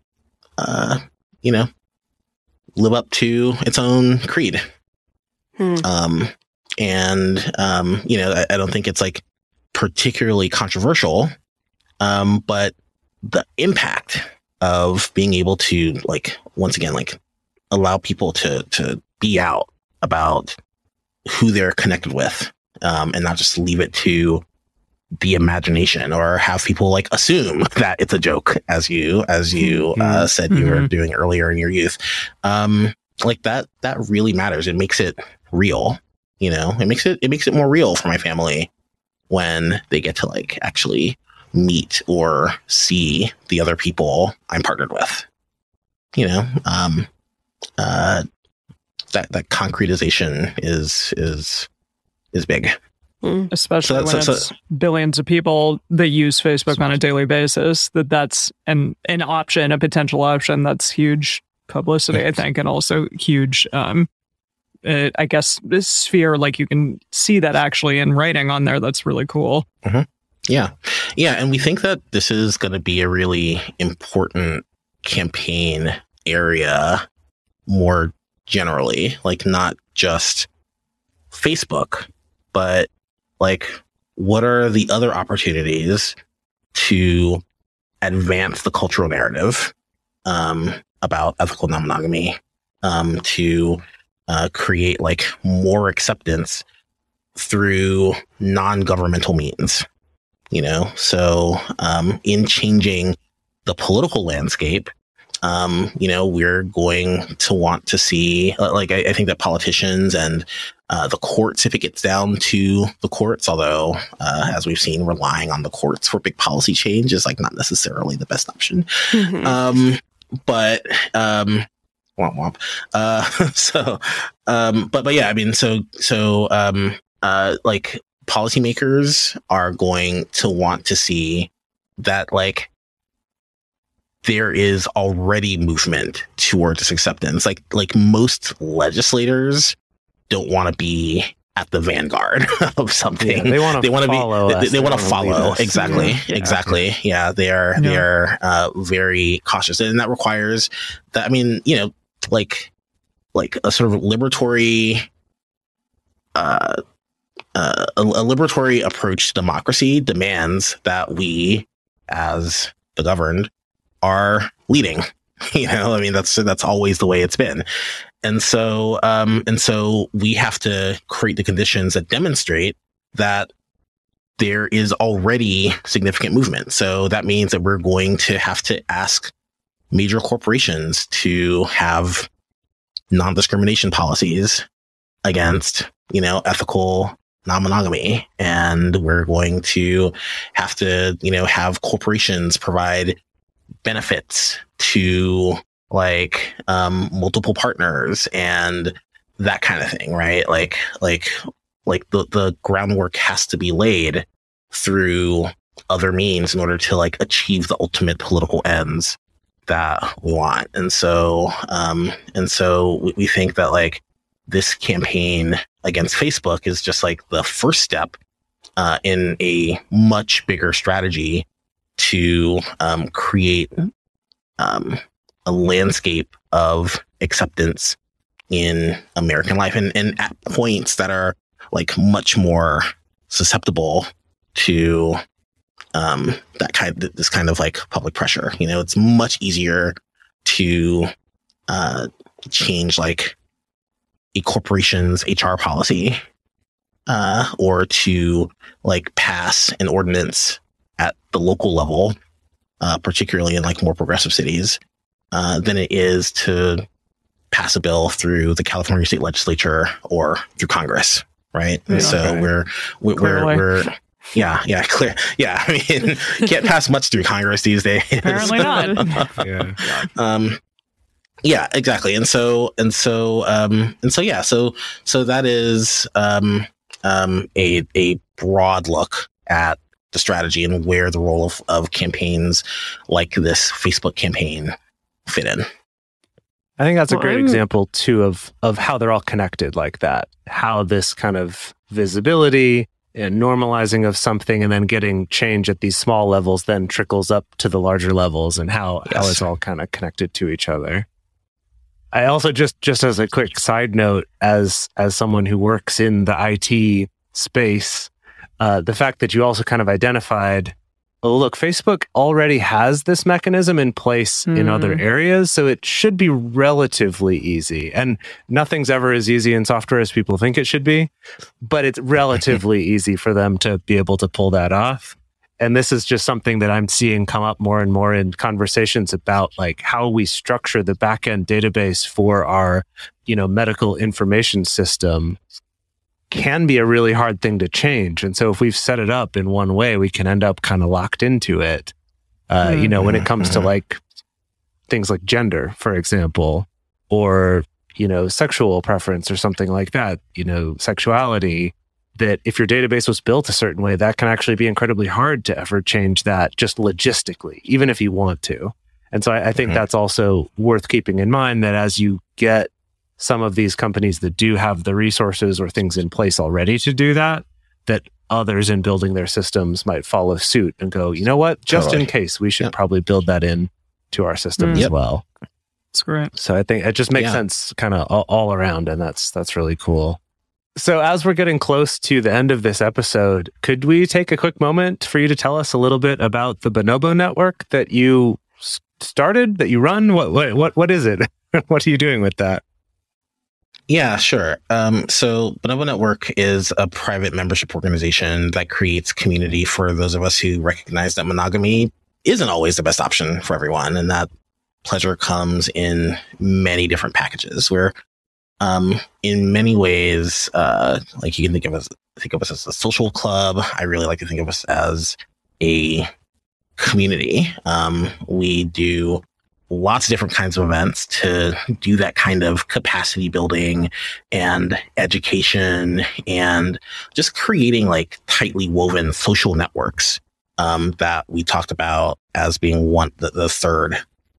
uh, you know, live up to its own creed.
Hmm.
Um, and, um, you know, I, I don't think it's like particularly controversial. Um, but the impact of being able to, like, once again, like allow people to, to be out about who they're connected with, um, and not just leave it to the imagination or have people like assume that it's a joke, as you, as you, uh, said you were
Mhm.
doing earlier in your youth. Um, like that, that really matters. It makes it real, you know, it makes it, it makes it more real for my family when they get to like actually meet or see the other people I'm partnered with, you know, um, uh, that, that concretization is, is, is big.
Especially
So-
when
so-
it's billions of people that use Facebook on a daily basis, that that's an, an option, a potential option. That's huge publicity, I think, and also huge, um, uh, I guess, this sphere, like you can see that actually in writing on there. That's really cool.
Yeah. Yeah. And we think that this is going to be a really important campaign area more generally, like not just Facebook, but like what are the other opportunities to advance the cultural narrative um, about ethical non-monogamy, um, to uh, create like more acceptance through non-governmental means. You know, so um, in changing the political landscape, um, you know, we're going to want to see, uh, like, I, I think that politicians and uh, the courts, if it gets down to the courts, although, uh, as we've seen, relying on the courts for big policy change is like not necessarily the best option.
Mhm.
Um, but, um, womp womp. Uh, so, um, but, but yeah, I mean, so, so, um, uh, like, policymakers are going to want to see that like there is already movement towards this acceptance. Like like most legislators don't want to be at the vanguard of something.
Yeah, they want to
They want to
follow
be.
us.
They, they want to
wanna lead
follow.
us.
Exactly.
Yeah.
Exactly. Yeah. They are. They
Yeah.
are uh, very cautious, and that requires that. I mean, you know, like like a sort of liberatory. Uh, Uh, a, a liberatory approach to democracy demands that we, as the governed, are leading. You know, I mean, that's that's always the way it's been, and so um, and so we have to create the conditions that demonstrate that there is already significant movement. So that means that we're going to have to ask major corporations to have non-discrimination policies against, you know, ethical non-monogamy. And we're going to have to, you know, have corporations provide benefits to like um, multiple partners and that kind of thing, right? Like, like, like the, the groundwork has to be laid through other means in order to like achieve the ultimate political ends that we want. And so, um, and so we, we think that like this campaign against Facebook is just like the first step uh, in a much bigger strategy to um, create um, a landscape of acceptance in American life, and, and at points that are like much more susceptible to um, that kind, this kind of like public pressure. You know, it's much easier to uh, change like a corporation's H R policy uh, or to like pass an ordinance at the local level, uh, particularly in like more progressive cities, uh, than it is to pass a bill through the California state legislature or through Congress, right? And
Yeah,
so
okay.
we're we're we're, we're yeah yeah clear yeah. I mean, can't pass much through Congress these days.
Apparently not.
Yeah.
um, yeah, exactly. And so and so um, and so yeah. So so that is um, um, a a broad look at the strategy and where the role of, of campaigns like this Facebook campaign fit in.
I think that's a
Well,
great
I'm-
example too of of how they're all connected like that. How this kind of visibility and normalizing of something and then getting change at these small levels then trickles up to the larger levels, and how, how
Yes.
it's all kind of connected to each other. I also just just as a quick side note, as as someone who works in the I T space, uh, the fact that you also kind of identified, oh, look, Facebook already has this mechanism in place in
Mm.
other areas, so it should be relatively easy. And nothing's ever as easy in software as people think it should be, but it's relatively easy for them to be able to pull that off. And this is just something that I'm seeing come up more and more in conversations about like how we structure the backend database for our, you know, medical information system can be a really hard thing to change. And so if we've set it up in one way, we can end up kind of locked into it. Uh,
Mm.
You know, when it comes to
Mhm.
like things like gender, for example, or, you know, sexual preference or something like that, you know, sexuality, that if your database was built a certain way, that can actually be incredibly hard to ever change that just logistically, even if you want to. And so I, I think
Mhm.
that's also worth keeping in mind, that as you get some of these companies that do have the resources or things in place already to do that, that others in building their systems might follow suit and go, you know what, just
Totally.
in case, we should
Yep.
probably build that in to our system
Mm.
as
Yep.
well.
That's great.
So I think it just makes
Yeah.
sense kind of all, all around, and that's that's really cool. So as we're getting close to the end of this episode, could we take a quick moment for you to tell us a little bit about the Bonobo network that you s- started, that you run? What what what, what is it? What are you doing with that?
Yeah, sure. Um, so Bonobo Network is a private membership organization that creates community for those of us who recognize that monogamy isn't always the best option for everyone, and that pleasure comes in many different packages. Where, um, in many ways, uh, like you can think of us think of us as a social club. I really like to think of us as a community. Um, we do lots of different kinds of events to do that kind of capacity building and education and just creating like tightly woven social networks um, that we talked about as being one the, the third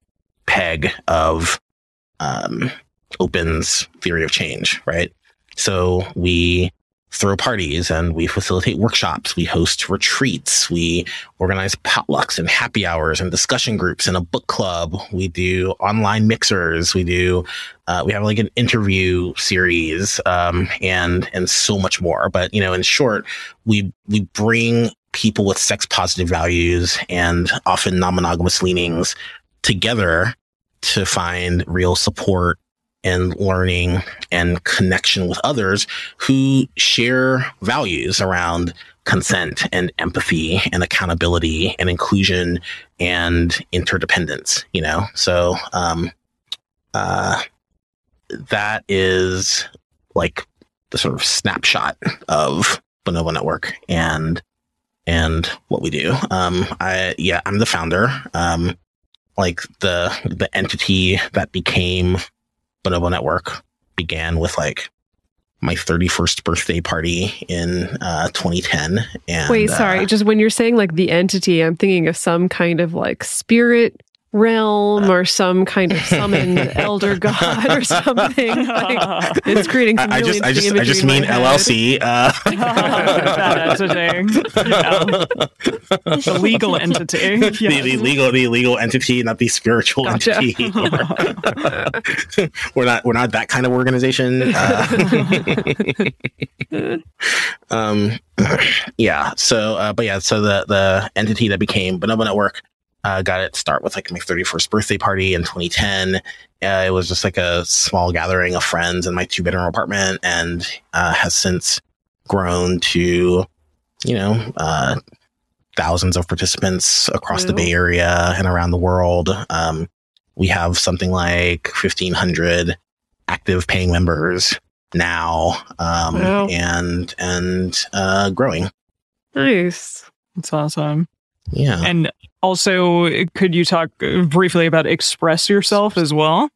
peg of um, Open's theory of change, right? So we throw parties and we facilitate workshops. We host retreats. We organize potlucks and happy hours and discussion groups and a book club. We do online mixers. We do, uh, we have like an interview series, um, and, and so much more. But, you know, in short, we, we bring people with sex positive values and often non-monogamous leanings together to find real support and learning and connection with others who share values around consent and empathy and accountability and inclusion and interdependence, you know? So, um, uh, that is like the sort of snapshot of Bonobo Network and, and what we do. Um, I, yeah, I'm the founder. Um, like the, the entity that became Bonobo Network began with like my thirty-first birthday party in uh, twenty ten. And,
Wait, sorry.
Uh,
Just when you're saying like the entity, I'm thinking of some kind of like spirit realm or some kind of summoned elder god or something. Like, it's creating some
I, I
really
just, I just,
interesting
I just
imagery in
mean
my
L L
head.
C. Uh,
That entity. Yeah. The legal entity.
the,
Yes.
the legal, the legal entity, not the spiritual
Gotcha.
entity. we're not, we're not that kind of organization. Uh, um, yeah. So, uh, but yeah. So the the entity that became Bonobo Network uh, got its start with like my thirty-first birthday party in twenty ten. Uh, it was just like a small gathering of friends in my two bedroom apartment, and uh, has since grown to, you know, uh, thousands of participants across the
Wow.
Bay Area and around the world. Um, we have something like fifteen hundred active paying members now, um,
Wow.
and and uh, growing.
Nice.
That's awesome.
Yeah.
And also, could you talk uh, briefly about Express Yourself as well?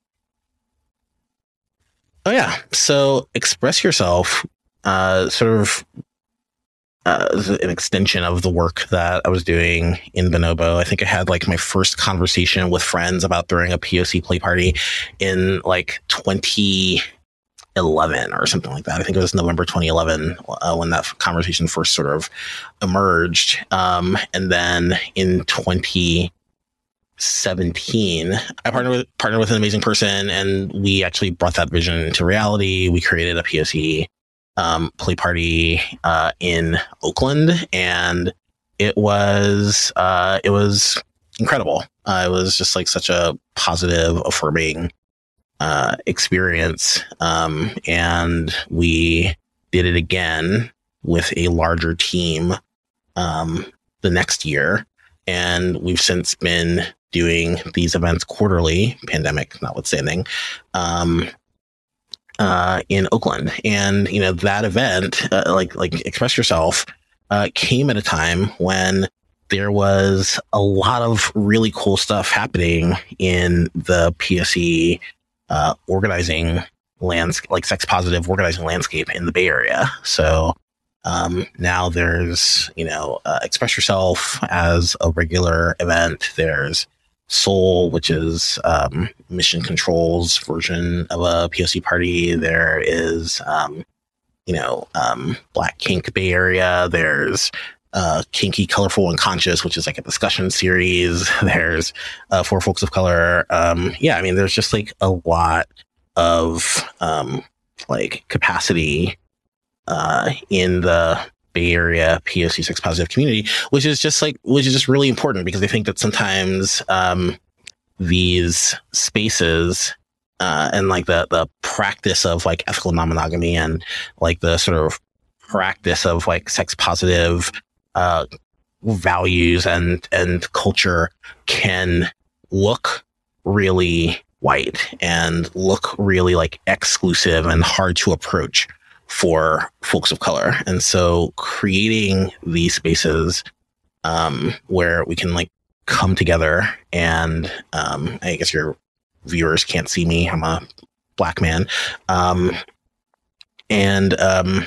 Oh yeah. So Express Yourself, uh, sort of uh, is an extension of the work that I was doing in Bonobo. I think I had like my first conversation with friends about throwing a P O C play party in like twenty eleven or something like that. I think it was November twenty eleven uh, when that conversation first sort of emerged. Um, and then in twenty seventeen, I partnered with partnered with an amazing person, and we actually brought that vision into reality. We created a P O C um, play party uh, in Oakland, and it was uh, it was incredible. Uh, it was just like such a positive, affirming uh, experience, um, and we did it again with a larger team um, the next year, and we've since been doing these events quarterly, pandemic notwithstanding, um, uh, in Oakland. And, you know, that event, uh, like, like Express Yourself, uh, came at a time when there was a lot of really cool stuff happening in the P O C, uh, organizing landscape, like sex positive organizing landscape in the Bay Area. So, Um, now there's, you know, uh, Express Yourself as a regular event. There's Soul, which is um, Mission Control's version of a P O C party. There is, um, you know, um, Black Kink Bay Area. There's uh, Kinky, Colorful, and Conscious, which is like a discussion series. There's uh, For Folks of Color. Um, yeah, I mean, there's just like a lot of um, like capacity uh, in the Bay Area P O C sex positive community, which is just like, which is just really important, because I think that sometimes um, these spaces uh, and like the the practice of like ethical non-monogamy and like the sort of practice of like sex positive uh, values and and culture can look really white and look really like exclusive and hard to approach for folks of color. And so creating these spaces um, where we can like come together and um, I guess your viewers can't see me. I'm a Black man. Um, and um,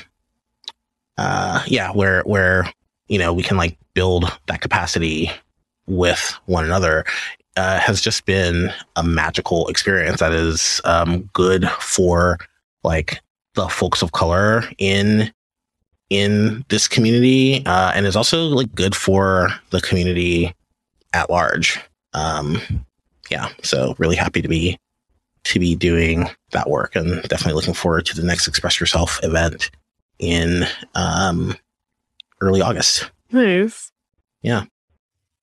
uh, yeah, where, where, you know, we can like build that capacity with one another uh, has just been a magical experience that is um, good for like the folks of color in in this community, uh, and is also like good for the community at large. Um, yeah, so really happy to be to be doing that work, and definitely looking forward to the next Express Yourself event in um, early August.
Nice.
Yeah.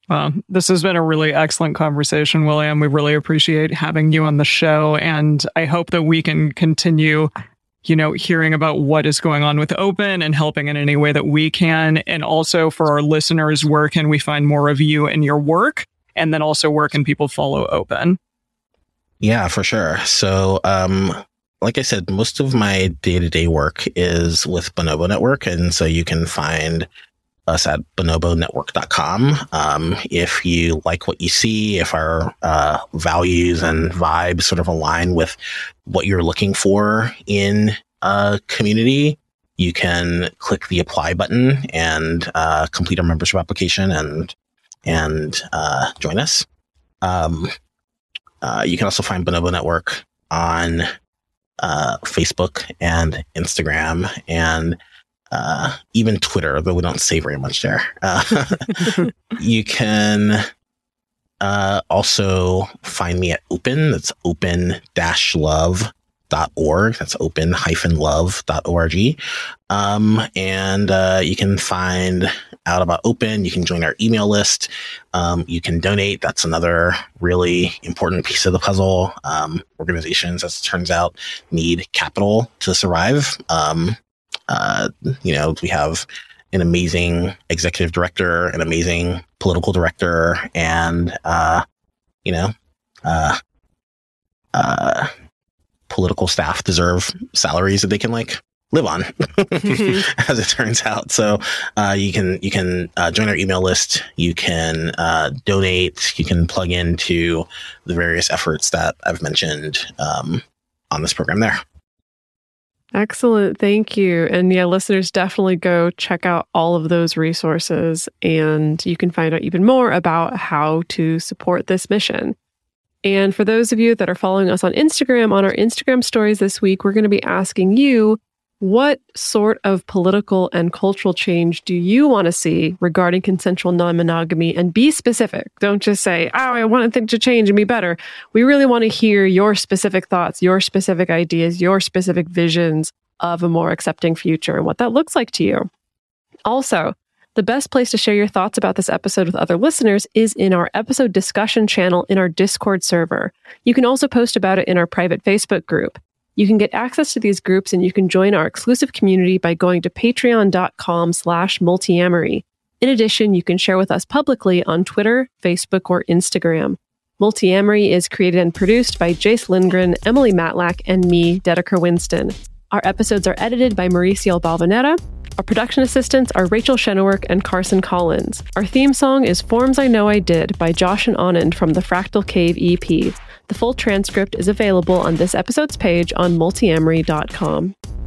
Well, this has been a really excellent conversation, William. We really appreciate having you on the show. And I hope that we can continue, you know, hearing about what is going on with Open and helping in any way that we can. And also for our listeners, where can we find more of you and your work? And then also where can people follow Open?
Yeah, for sure. So, um, like I said, most of my day-to-day work is with Bonobo Network. And so you can find us at bonobo network dot com. Um, if you like what you see, if our uh, values and vibes sort of align with what you're looking for in a community, you can click the apply button and uh, complete our membership application and and uh, join us. Um, uh, you can also find Bonobo Network on uh, Facebook and Instagram and Uh, even Twitter, though we don't say very much there. Uh, you can uh, also find me at Open. That's open dash love dot org. That's open dash love dot org. Um, and uh, you can find out about Open. You can join our email list. Um, you can donate. That's another really important piece of the puzzle. Um, organizations, as it turns out, need capital to survive. Um, Uh, you know, we have an amazing executive director, an amazing political director, and, uh, you know, uh, uh, political staff deserve salaries that they can like live on, as it turns out. So, uh, you can, you can, uh, join our email list. You can, uh, donate. You can plug into the various efforts that I've mentioned, um, on this program there.
Excellent. Thank you. And yeah, listeners, definitely go check out all of those resources and you can find out even more about how to support this mission. And for those of you that are following us on Instagram, on our Instagram stories this week, we're going to be asking you, what sort of political and cultural change do you want to see regarding consensual non-monogamy? And be specific. Don't just say, oh, I want things to change and be better. We really want to hear your specific thoughts, your specific ideas, your specific visions of a more accepting future and what that looks like to you. Also, the best place to share your thoughts about this episode with other listeners is in our episode discussion channel in our Discord server. You can also post about it in our private Facebook group. You can get access to these groups and you can join our exclusive community by going to patreon.com slash multiamory. In addition, you can share with us publicly on Twitter, Facebook, or Instagram. Multiamory is created and produced by Jace Lindgren, Emily Matlack, and me, Dedeker Winston. Our episodes are edited by Mauricio Balvanera. Our production assistants are Rachel Shenowork and Carson Collins. Our theme song is Forms I Know I Did by Josh and Anand from the Fractal Cave E P. The full transcript is available on this episode's page on multiamory dot com.